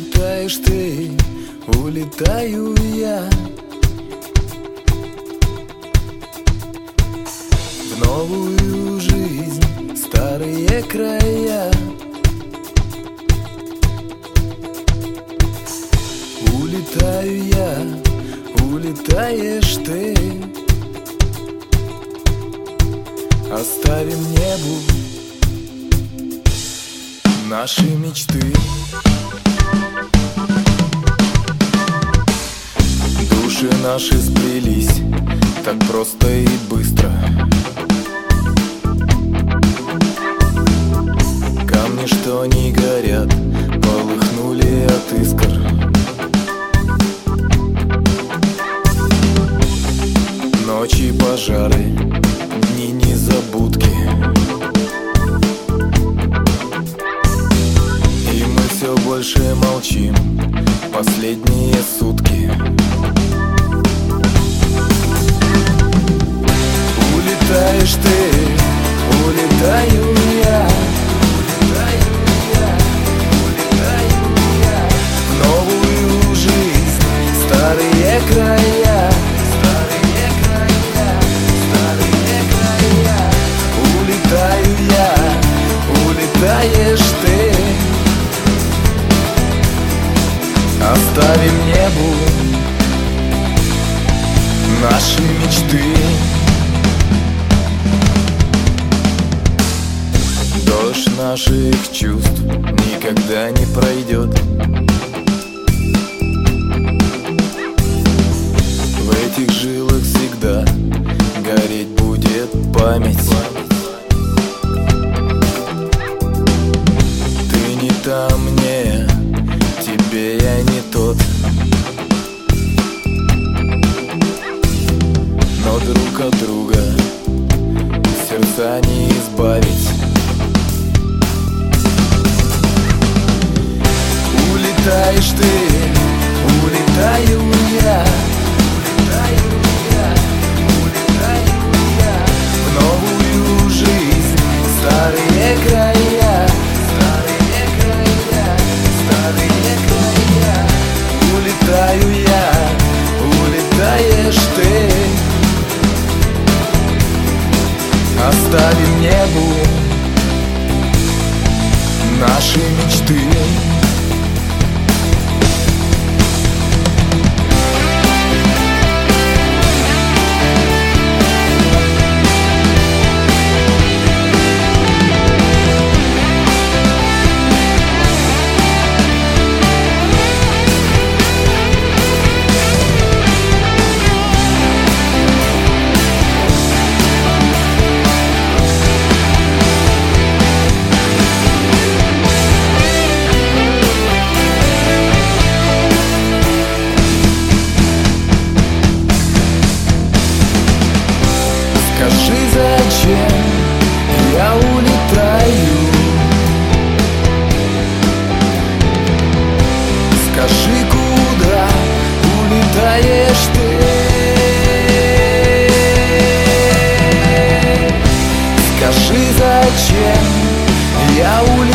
Улетаешь ты, улетаю я в новую жизнь, старые края. Улетаю я, улетаешь ты, оставим небу наши мечты. Души наши сплелись так просто и быстро. Камни, что не горят, полыхнули от искр. Ночи пожары, дни незабудки, и мы все больше молчим последние сутки. Улетаешь ты, улетаю я, в новую жизнь, старые края. Улетаю я, улетаешь ты, оставим небу наши мечты. Дождь наших чувств никогда не пройдет. В этих жилах всегда гореть будет память. Ты не та мне, тебе я не тот, но друг от друга сердца не избавить. Улетаешь ты, улетаю я, в новую жизнь, старые края. Улетаю я, улетаешь ты, оставим небу наши мечты. Скажи, зачем я улетаю? Скажи, куда улетаешь ты? Скажи, зачем я улетаю?